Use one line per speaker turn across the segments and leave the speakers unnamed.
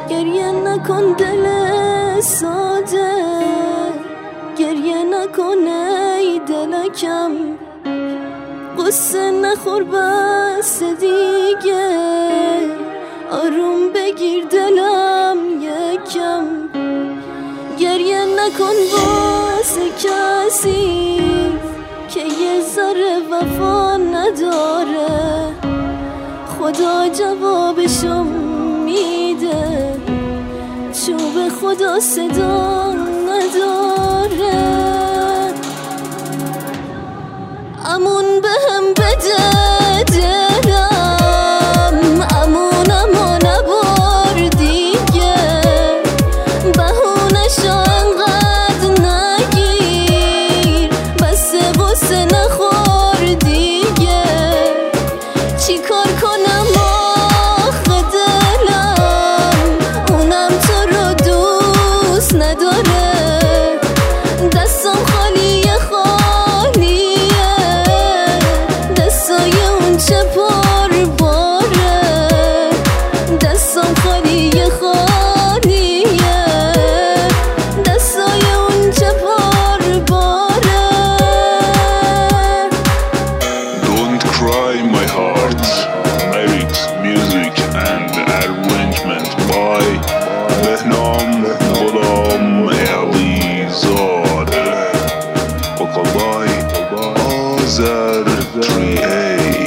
گریه نکن دل ساده، گریه نکن ای دلکم، قصه نخور بس دیگه، آروم بگیر دلم یکم. گریه نکن واسه کسی که یه ذره وفا نداره، خدا جوابشو میده، چوب خدا صدا نداره. امون بهم بده دلم، امونمو نبار دیگه، بهونشو انقدر نگیر، بس غصه نخور دیگه. چی کار کنم آخه دلم، اونم تو رو دوست نداره، دستم خالیه خالیه، دستای اون چه پر باره، دستم خالیه خالیه، دستای اون چه پر باره.
Don't cry my heart. Lyrics, music and arrangement by Behnam Ghulam Alizade. Vocal by Azar 3A.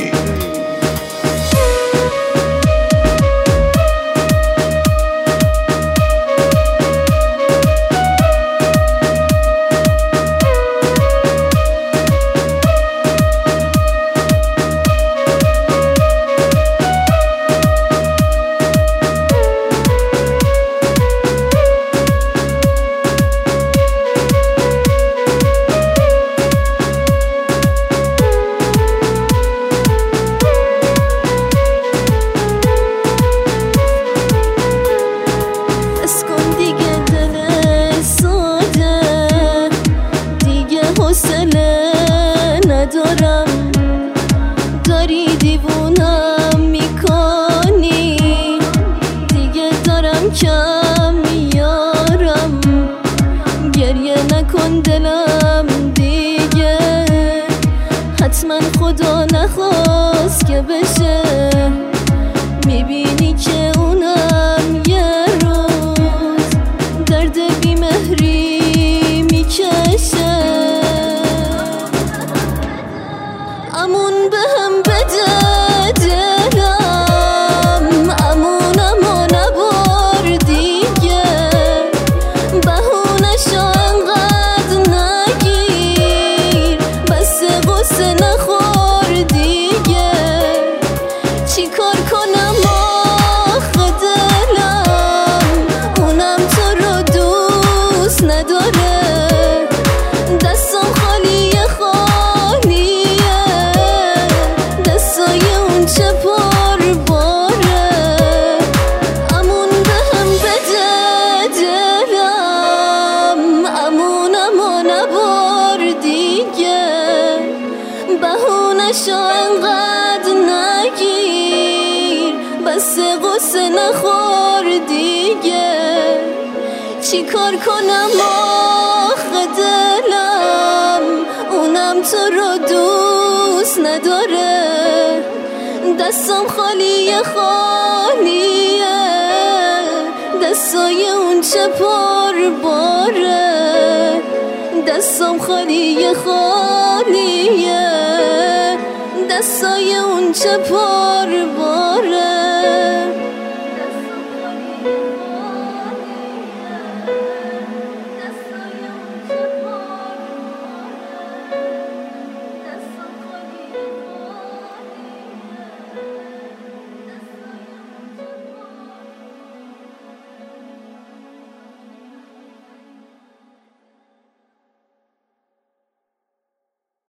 ندارم، داری دیوونم میکنی، دیگه دارم کم میارم. گریه نکن دلم دیگه، حتما خدا نخواست که بشه، میبینی که اونم یه روز درد بیمهری میکشه. امون بهم بده دلم، امونمو نبار دیگه، بهونشو انقدر نگیر، بس غصه نخور دیگه. چی کار کنم آخه دلم، اونم تو رو دوست نداره، دستم خالیه خالیه، دستای اون چه پر باره. امون بهم بده دلم، امونمو نبار دیگه، بهونشو انقدر نگیر، بس غصه نخور دیگه. چی کار کنم آخه دلم، اونم تو رو دوست نداره، دستم خالیه خالیه، دستای اون چه پر باره، دستم خالیه خالیه، دستای اون چه پر باره.